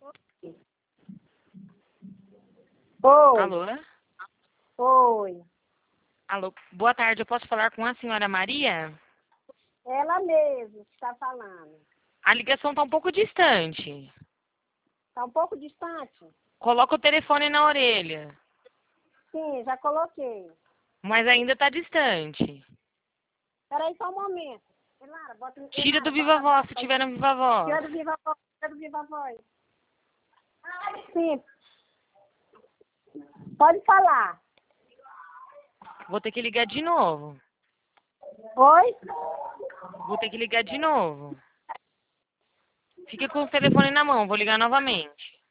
Oi, Alô? oi. Alô, boa tarde, eu posso falar com a senhora Maria? Ela mesmo que está falando. A ligação está um pouco distante. Está um pouco distante? Coloca o telefone na orelha, Sim, já coloquei. mas ainda está distante. Espera só um momento. Elara, bota... Tira do Elara, Viva bota... Voz, se tiver no Viva Voz. Tira do Viva Voz, tira do Viva Voz. Sim. Pode falar. Vou ter que ligar de novo. Oi? Vou ter que ligar de novo. Fique com o telefone na mão, vou ligar novamente.